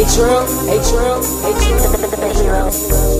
The hero.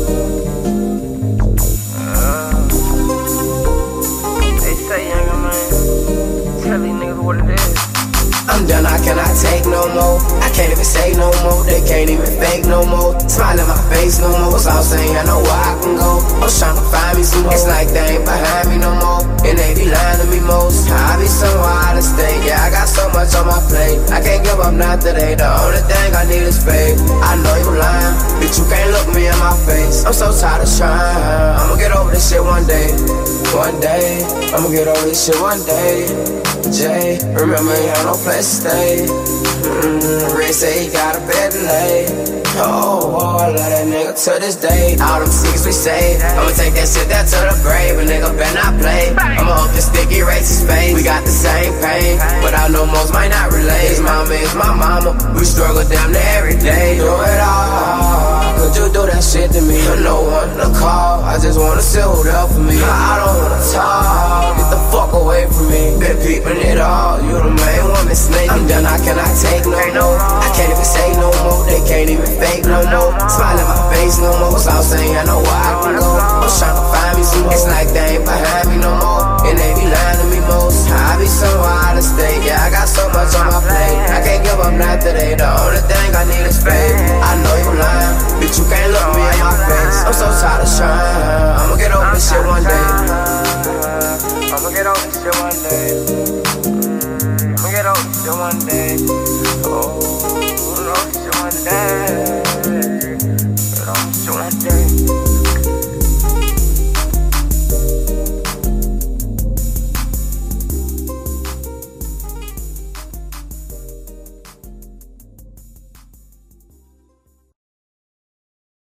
They say, younger man, tell these niggas what it is. I'm done, I cannot take no more. I can't even say no more, they can't even fake no more. Smile in my face no more, it's all saying I know where I can go. I'm tryna find me some more. It's like they ain't behind me no more, and they be lying to me most. I be somewhere out of state, yeah, I got so much on my plate. I can't give up not today, the only thing I need is faith. I know you lying, bitch, you can't look me in my face. I'm so tired of trying, I'ma get over this shit one day. One day, I'ma get over this shit one day. Jay, remember he had no place to stay. Red say he got a bed to lay. Oh, I love that nigga to this day. All them secrets we say, I'ma take that shit there to the grave. A nigga better not play, I'ma up the sticky racist face. We got the same pain, but I know most might not relate. His mama is my mama, we struggle damn near every day. Do it all, could you do that shit to me? No one to call, I just wanna sit there for me. I don't wanna talk, get the fuck away from me. Been peeping it all, you the main woman snake. I'm done, I cannot take no more. I can't even say no more, they can't even fake no more. Smile in my face no more, it's all saying I know where I can go. I'm tryna find me some more. It's like they ain't behind me no more, and they be lying to me most. I be somewhere out of state, yeah, I got so much on my plate. I can't give up not today, the only thing I need is faith. I know you lying, bitch, you can't look me in my face. I'm so tired of trying, I'ma get over this shit one day. I'ma get over this shit one day.